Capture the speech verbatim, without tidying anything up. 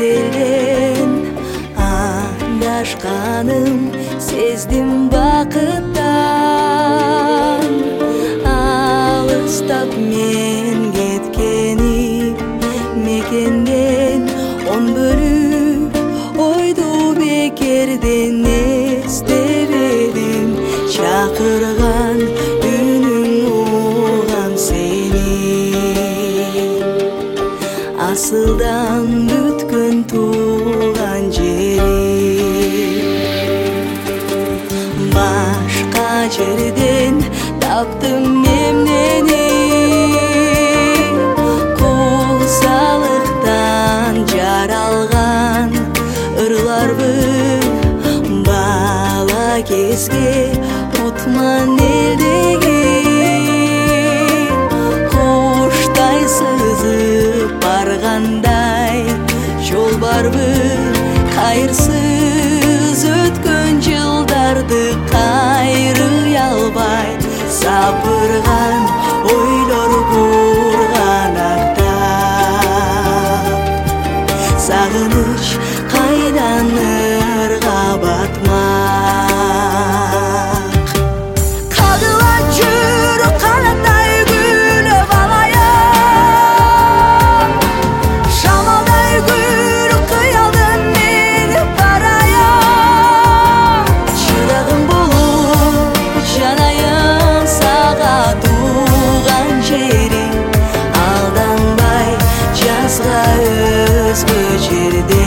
элден андашканым сездим бакыттан. Алыстап мен кеткени мекенден он бөлүп ойду бекерден эстебедим. Чакырган үнүң угам сени, асылдан бүткөн тууган жерим. Башка жерден таптым эмнени, куусалыктан жаралган ырларбы. Бала кезге утман элдеги, куштай сызып баргандай жол барбы. Кайырсыз өткөн жылдарды кайрый албай, сабырган ойлор бурганактап. Сагыныч кайдан ырга батмак. Кагылат жүрөк канаттай күнөп алайын, шамалдай күрүк кыялдын менип барайын. Чырагым болуп жанайын сага тууган жерим, алданбай жазга өзгө жерде.